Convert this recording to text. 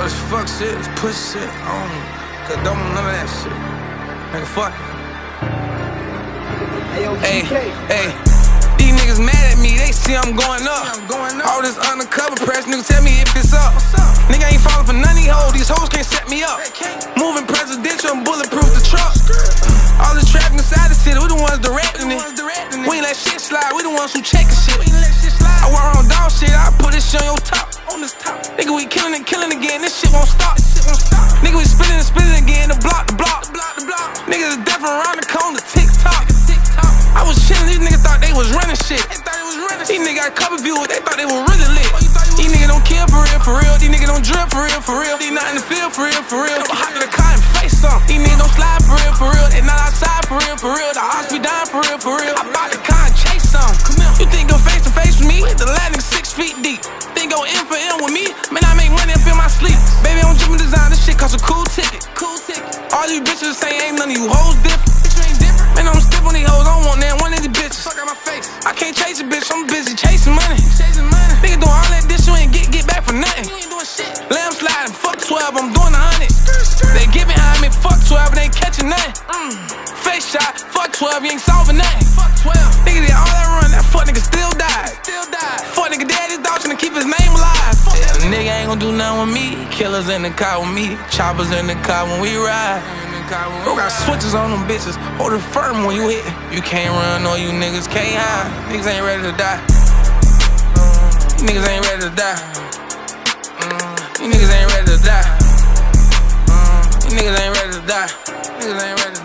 All this fuck shit, this pussy shit, I don't condone none of that shit. Nigga, fuck it. Hey, these niggas mad at me, they see I'm going up. All this undercover press, nigga, tell me if it's up. Nigga ain't falling for none of these hoes, these hoes can't set me up. Moving presidential and bulletproof the truck. All the traffic inside the city, we the ones directing it. We ain't let shit slide, we the ones who checkin' shit. I walk around dog shit, I put this shit on your top. Nigga, we killing and killing again, this shit won't stop. Nigga, we spinning and spinning again, the block. Niggas is deaf around the corner, TikTok. I was chillin', these niggas thought they was running shit. These niggas got cover views, they thought they were really lit. These niggas don't kill for real. These niggas don't drill for real. These not in the field for real. Hop in the car and face some. These niggas don't slide for real. They not outside for real. The odds be dying for real. I bought the car and chase some. You think go face to face with me? The landing 6 feet deep. Think go in for M with me? Man, I make money up in my sleep. Baby, I'm drippin' design, this shit cost a cool ticket. All you bitches say ain't none of you hoes different. Man, I'm stiff on these hoes, I don't want that one of these bitches. Fuck out my face. I can't chase a bitch, I'm busy chasing money. Nigga doing all that this, you ain't get back for nothing. Let them slide and fuck 12, I'm doing 100. They get behind me, fuck 12, they ain't catching nothing. Face shot, fuck 12, you ain't solving nothing. Nigga did all that run, that fuck nigga still died. Fuck nigga dead, his dog tryna keep his name alive. Yeah, nigga ain't gon' do nothing with me. Killers in the car with me, choppers in the car when we ride. We got switches on them bitches, hold it firm when you hit. You can't run or you niggas can't hide. Niggas ain't ready to die. You niggas ain't ready to die. You niggas ain't ready to die. You niggas ain't ready to die. Niggas ain't ready to die.